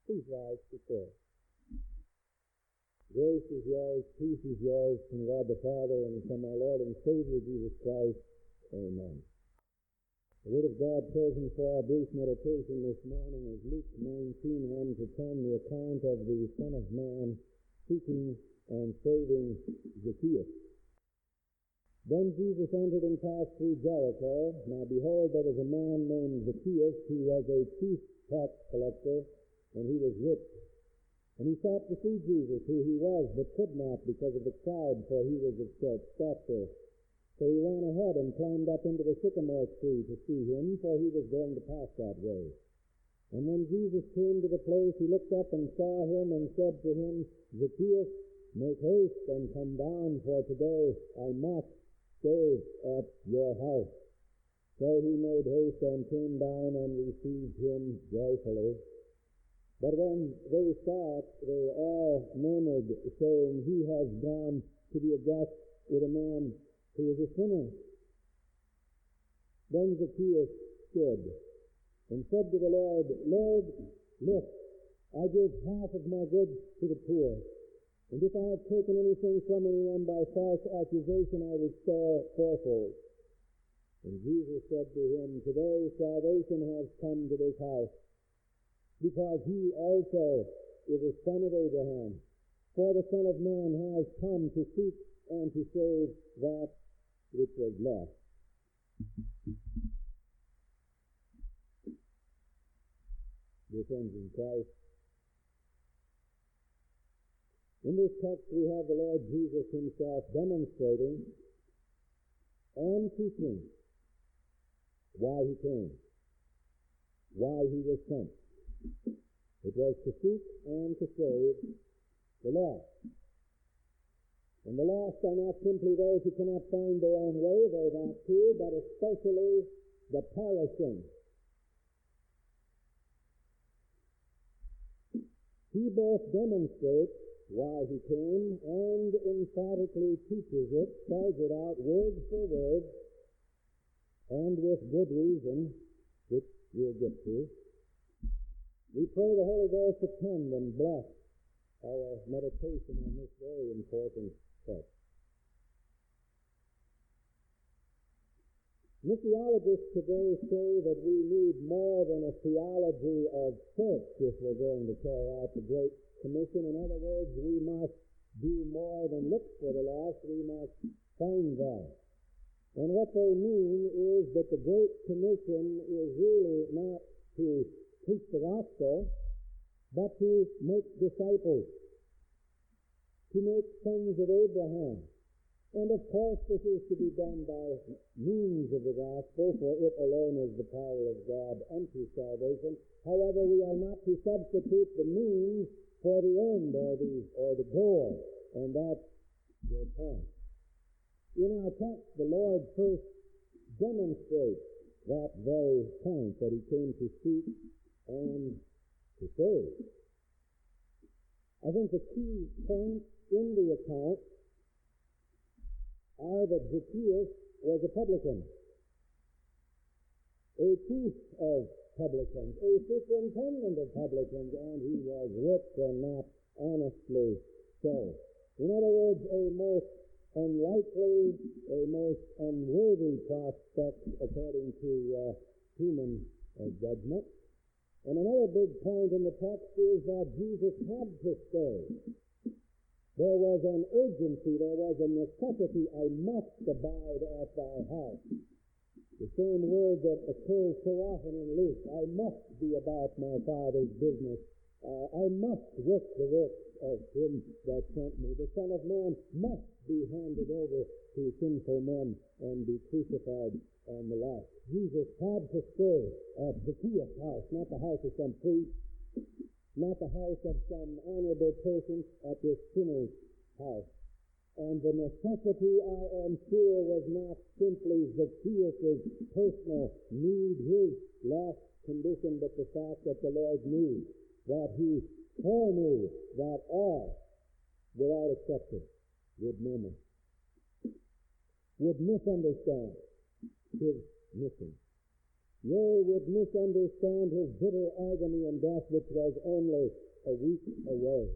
Please rise to prayer. Grace is yours, peace is yours, from God the Father and from our Lord and Savior Jesus Christ. Amen. The Word of God chosen for our brief meditation this morning is Luke 19:1 to 10, the account of the Son of Man seeking and saving Zacchaeus. Then Jesus entered and passed through Jericho. Now behold, there was a man named Zacchaeus, who was a chief tax collector, and he was rich. And he sought to see Jesus, who he was, but could not because of the crowd, for he was of short stature. So he ran ahead and climbed up into the sycamore tree to see him, for he was going to pass that way. And when Jesus came to the place, he looked up and saw him and said to him, Zacchaeus, make haste and come down, for today I must stay at your house. So he made haste and came down and received him joyfully. But when they saw it, they all murmured, saying, He has gone to be a guest with a man who is a sinner. Then Zacchaeus stood and said to the Lord, Lord, look, I give half of my goods to the poor. And if I have taken anything from anyone by false accusation, I restore fourfold. And Jesus said to him, Today salvation has come to this house, because he also is a son of Abraham. For the Son of Man has come to seek and to save that which was lost. Dear friends in Christ, in this text we have the Lord Jesus himself demonstrating and teaching why he came, why he was sent. It was to seek and to save the lost. And the lost are not simply those who cannot find their own way, though that too, but especially the perishing. He both demonstrates why he came and emphatically teaches it, spells it out word for word, and with good reason, which we'll get to. We pray the Holy Ghost attend and bless our meditation on this very important text. Missiologists today say that we need more than a theology of church if we're going to carry out the Great Commission. In other words, we must do more than look for the lost, we must find them. And what they mean is that the Great Commission is really not to preach the gospel, but to make disciples, to make sons of Abraham. And of course this is to be done by means of the gospel, for it alone is the power of God unto salvation. However, we are not to substitute the means for the end or the goal, and that's the point. In our text, the Lord first demonstrates that very point, that he came to seek and to save. I think the key points in the account are that Zacchaeus was a publican, a chief of publicans, a superintendent of publicans, and he was rich and not honestly so. In other words, a most unlikely, a most unworthy prospect according to human judgment. And another big point in the text is that Jesus had to stay. There was an urgency, there was a necessity. I must abide at thy house. The same word that occurs so often in Luke. I must be about my Father's business. I must work the works of him that sent me. The Son of Man must be handed over to sinful men and be crucified on the cross. Jesus had to stay at Zacchaeus' house, not the house of some priest, not the house of some honorable person, at this sinner's house. And the necessity, I am sure, was not simply Zacchaeus' personal need, his lost condition, but the fact that the Lord knew that he foreknew that all, without exception, would murmur, would misunderstand his mission. They would misunderstand his bitter agony and death, which was only a week away.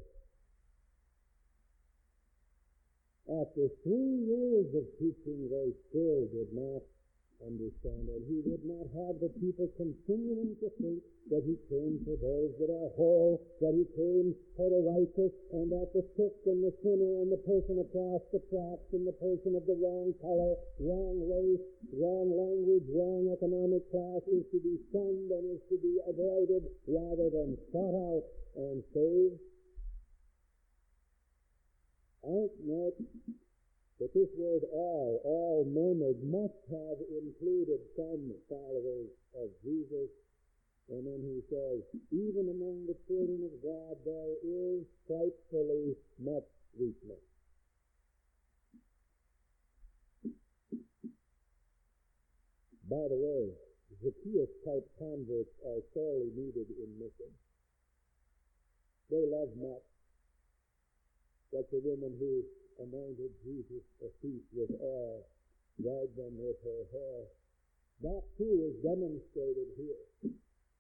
After 3 years of teaching, they still did not understand, and he would not have the people continuing to think that he came for those that are whole, that he came for the righteous, and that the sick and the sinner and the person across the tracks and the person of the wrong color, wrong race, wrong language, wrong economic class is to be shunned and is to be avoided rather than sought out and saved. Aren't not that this word all murmured, must have included some followers of Jesus. And then he says, even among the children of God there is frightfully much weakness. By the way, Zacchaeus-type converts are sorely needed in mission. They love much. Like the woman who anointed Jesus' feet with oil, dried them with her hair. That too is demonstrated here.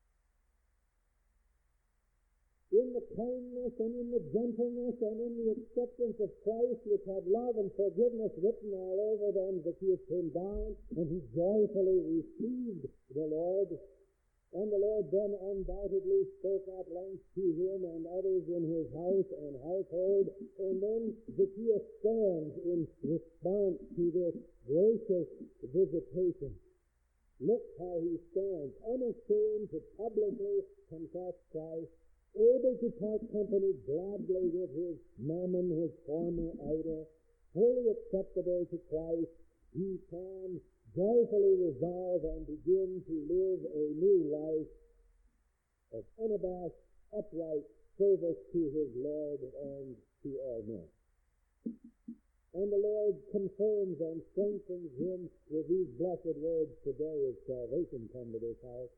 In the kindness and in the gentleness and in the acceptance of Christ, which had love and forgiveness written all over them, Zacchaeus came down and he joyfully received the Lord. And the Lord then undoubtedly spoke at length to him and others in his house and household. And then Zacchaeus stands in response to this gracious visitation. Look how he stands, unashamed to publicly confess Christ, able to part company gladly with his mammon, his former idol, fully acceptable to Christ. He can joyfully resolve and begin to live a new life of unabashed, upright service to his Lord and to all men. And the Lord confirms and strengthens him with these blessed words, today is salvation come to this house.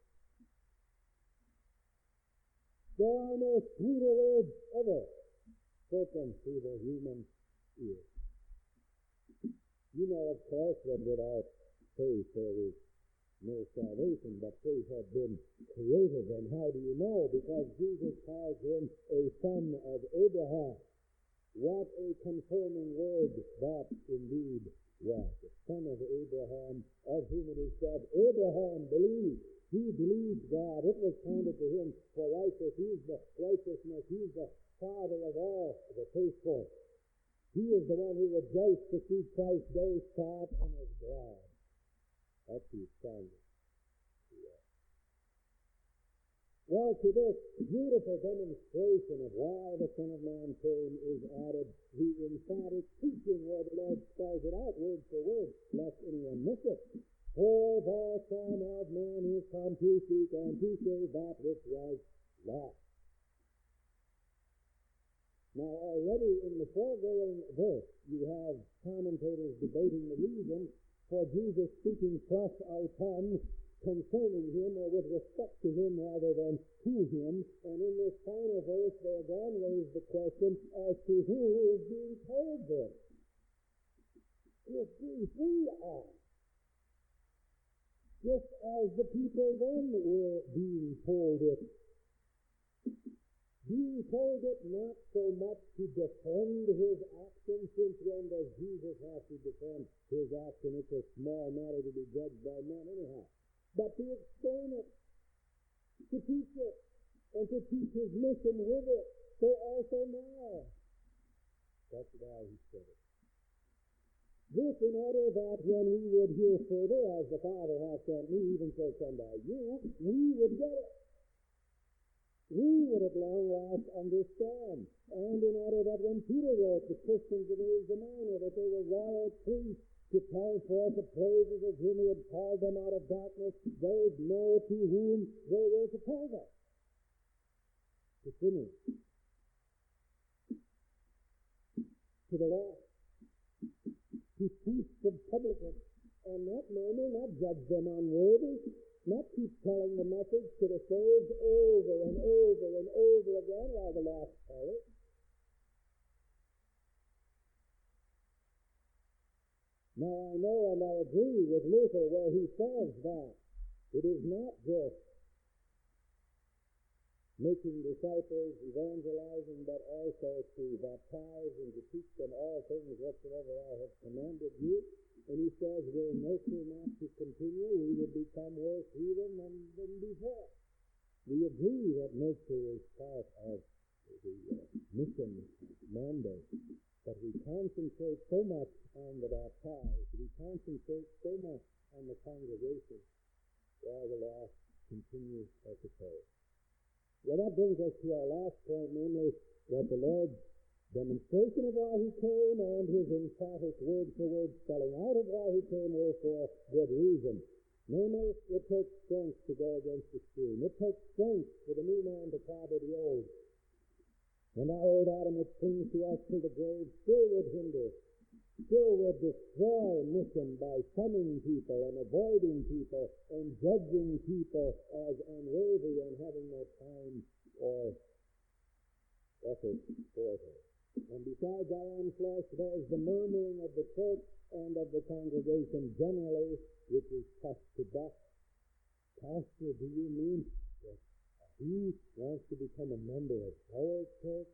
There are no sweeter words ever spoken to the human ear. You know, of course, that without faith there is no salvation, but faith had been created. And how do you know? Because Jesus calls him a son of Abraham. What a confirming word that indeed was. The son of Abraham, of whom it is said, Abraham believed. He believed God. It was counted to him for righteousness. He's the righteousness. He's the father of all the faithful. He is the one who rejoiced to see Christ's day start and is glad. That's his son. Well, to this beautiful demonstration of why the Son of Man came is added the emphatic teaching where the Lord spells it out word for word, lest anyone miss it. For the Son of Man is come to seek and to save that which was lost. Now, already in the foregoing verse, you have commentators debating the reason for Jesus speaking plus auton concerning him, or with respect to him rather than to him. And in this final verse, they again raise the question as to who is being told this. It is we are. Just as the people then were being told it. Being told it not so much to defend his action, since when does Jesus have to defend his action? It's a small matter to be judged by men anyhow. But to explain it, to teach it, and to teach his mission with it. So also now. That's why he said it. This in order that when we would hear further, as the Father hath sent me, even so send I you, we would get it. We would at long last understand. And in order that when Peter wrote the Christians of Asia Minor that they were royal priests to tell forth the praises of him who had called them out of darkness, they know to whom they were to tell them. To sinners. To the lost. To priests of publicans. And not murmur, not judge them unworthy. Not keep telling the message to the saved over and over and over again while the lost perish. Now I know and I agree with Luther where he says that It is not just making disciples, evangelizing, but also to baptize and to teach them all things whatsoever I have commanded you. And he says, were nurture not to continue, we would become worse even than before. We agree that nurture is part of the mission mandate, but we concentrate so much on the baptized, we concentrate so much on the congregation, while the lost continue as a perish. Well, that brings us to our last point, namely that the Lord's demonstration of why he came and his emphatic word-for-word spelling out of why he came were for good reason. Namely, it takes strength to go against the stream. It takes strength for the new man to clobber the old. And our old Adam, it clings to us till the grave, still would hinder, still would destroy mission by shunning people and avoiding people and judging people as unworthy and having no time or effort for it. And besides our own flesh, there's the murmuring of the church and of the congregation generally, which is tough to buck. Pastor, do you mean that he wants to become a member of our church?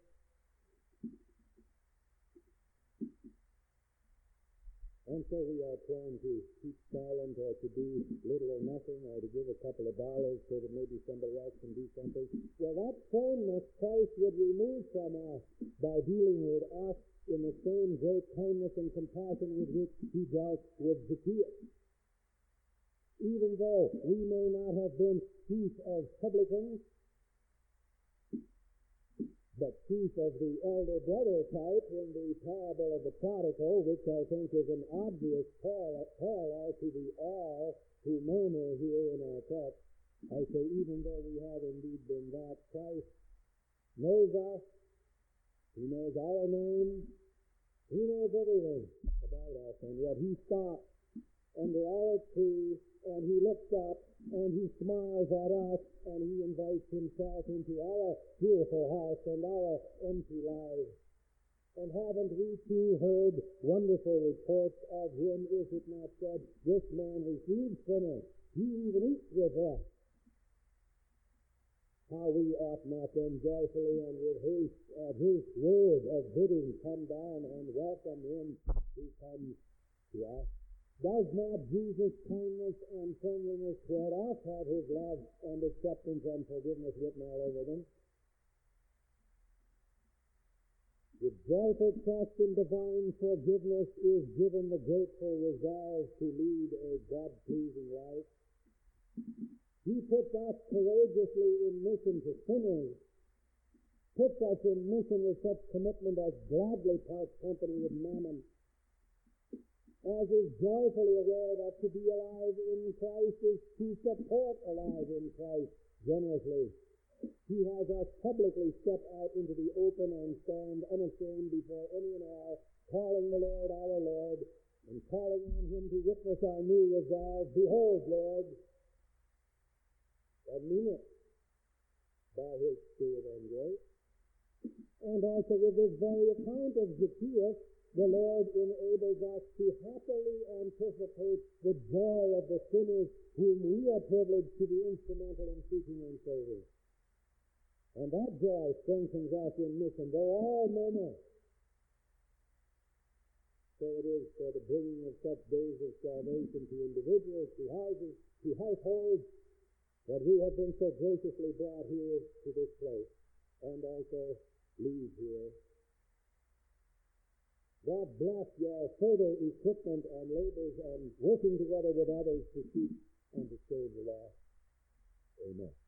And so we are prone to keep silent or to do little or nothing or to give a couple of dollars so that maybe somebody else can do something. Well, that proneness Christ would remove from us by dealing with us in the same great kindness and compassion with which he dealt with Zacchaeus. Even though we may not have been chief of publicans, but chief of the elder brother type in the parable of the prodigal, which I think is an obvious parallel to the all who murmur here in our text. I say, even though we have indeed been that, Christ knows us, he knows our name, he knows everything about us, and yet he stops under our tree, and he looks up, and he smiles at us, and he invites himself into our beautiful house and our empty lives. And haven't we too heard wonderful reports of him? Is it not said, this man receives sinners, he even eats with us? How we ought not then joyfully and with haste at his word of bidding come down and welcome him who comes to us. Does not Jesus' kindness and friendliness toward us have his love and acceptance and forgiveness written all over them? With joyful trust in divine forgiveness is given the grateful resolve to lead a God-pleasing life. He puts us courageously in mission to sinners, puts us in mission with such commitment as gladly parts company with mammon, as is joyfully aware that to be alive in Christ is to support alive in Christ generously. He has us publicly step out into the open and stand unashamed before any and all, calling the Lord our Lord, and calling on him to witness our new resolve. Behold, Lord, and mean it by his Spirit and grace. And also with this very account of Zacchaeus, the Lord enables us to happily anticipate the joy of the sinners whom we are privileged to be instrumental in seeking and saving. And that joy strengthens us in mission, though all murmur. So it is for the bringing of such days of salvation to individuals, to houses, to households, that we have been so graciously brought here to this place, and also leave here. God bless your further equipment and labors and working together with others to seek and to save the lost. Amen.